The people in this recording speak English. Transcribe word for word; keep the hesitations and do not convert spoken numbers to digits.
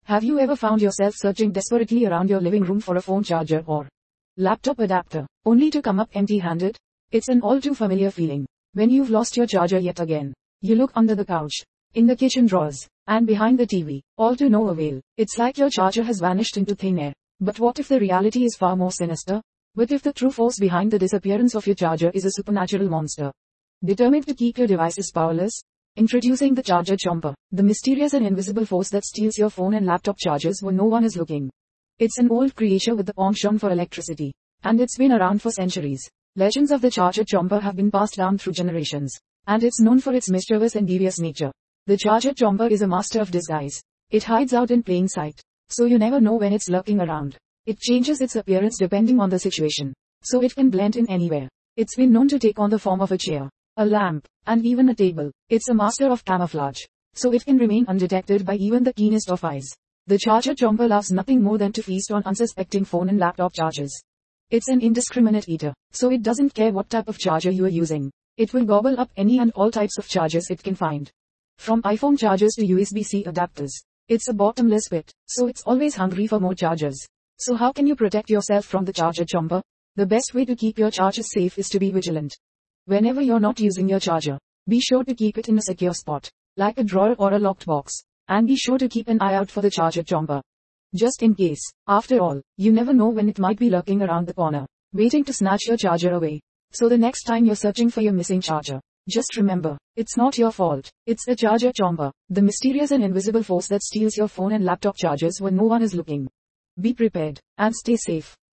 Have you ever found yourself searching desperately around your living room for a phone charger or laptop adapter, only to come up empty-handed? It's an all too familiar feeling. When you've lost your charger yet again, you look under the couch, in the kitchen drawers, and behind the T V, all to no avail. It's like your charger has vanished into thin air. But what if the reality is far more sinister? What if the true force behind the disappearance of your charger is a supernatural monster, determined to keep your devices powerless? Introducing the Charger Chomper, the mysterious and invisible force that steals your phone and laptop chargers when no one is looking. It's an old creature with the penchant for electricity, and it's been around for centuries. Legends of the Charger Chomper have been passed down through generations, and it's known for its mischievous and devious nature. The Charger Chomper is a master of disguise. It hides out in plain sight, so you never know when it's lurking around. It changes its appearance depending on the situation, so it can blend in anywhere. It's been known to take on the form of a chair, a lamp, and even a table. It's a master of camouflage, so it can remain undetected by even the keenest of eyes. The Charger Chomper loves nothing more than to feast on unsuspecting phone and laptop chargers. It's an indiscriminate eater, so it doesn't care what type of charger you are using. It will gobble up any and all types of chargers it can find. From iPhone chargers to U S B C adapters. It's a bottomless pit, so it's always hungry for more chargers. So how can you protect yourself from the Charger Chomper? The best way to keep your chargers safe is to be vigilant. Whenever you're not using your charger, be sure to keep it in a secure spot, like a drawer or a locked box. And be sure to keep an eye out for the Charger Chomper, just in case. After all, you never know when it might be lurking around the corner, waiting to snatch your charger away. So the next time you're searching for your missing charger, just remember, it's not your fault. It's the Charger Chomper, the mysterious and invisible force that steals your phone and laptop chargers when no one is looking. Be prepared, and stay safe.